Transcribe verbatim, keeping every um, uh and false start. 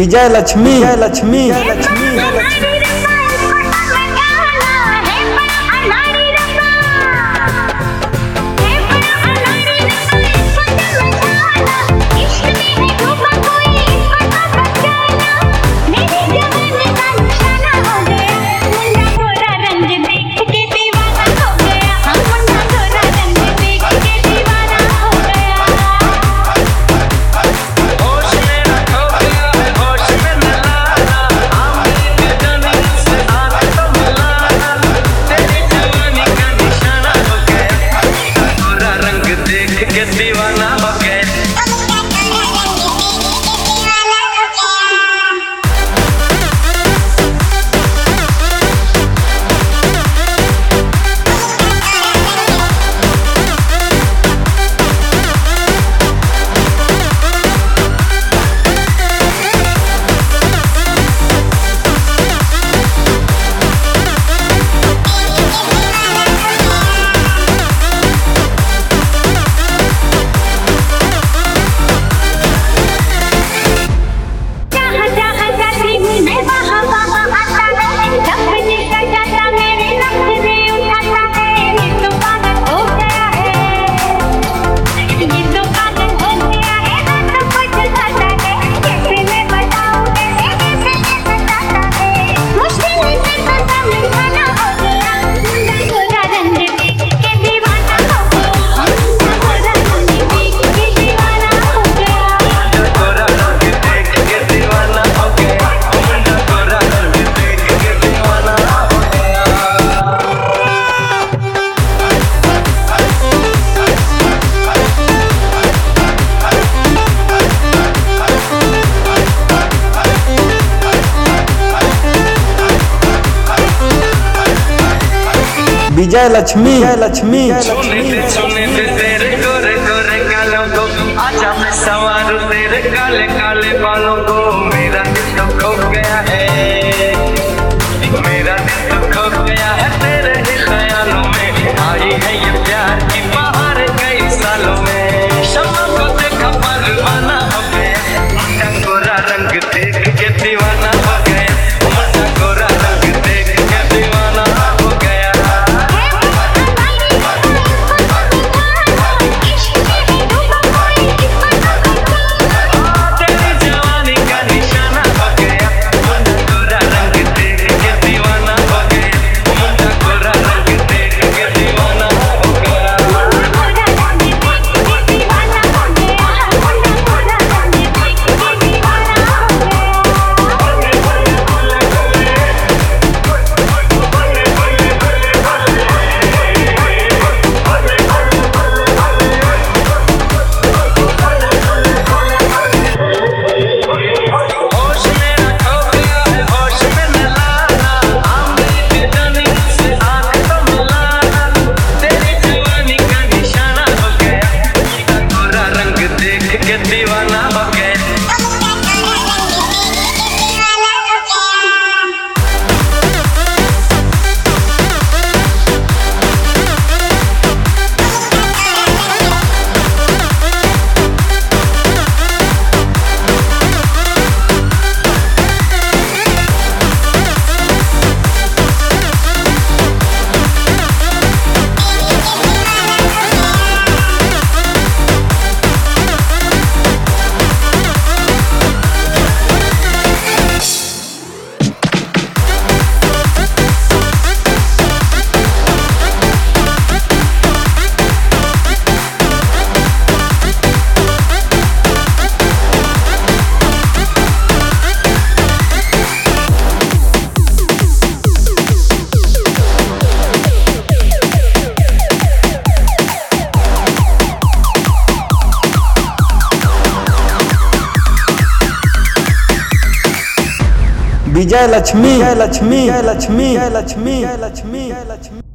विजय लक्ष्मी लक्ष्मी लक्ष्मी लक्ष्मी विजय लक्ष्मी लक्ष्मी सुने तेरे गोरे गोरे गालों को आजा मैं संवारूं तेरे काले काले बालों को मेरा दिल तो खो गया है मेरा दिल तो खो गया है तेरे ही ख्यालों में आई है ये प्यार की बहार कई सालों में शम्मा को देखा परवाना हो गया मुंडा गोरा रंग देख के दीवाना हो गया मुंडा गोरा रंग देख के दीवाना हो गया विजय लक्ष्मी लक्ष्मी लक्ष्मी लक्ष्मी लक्ष्मी लक्ष्मी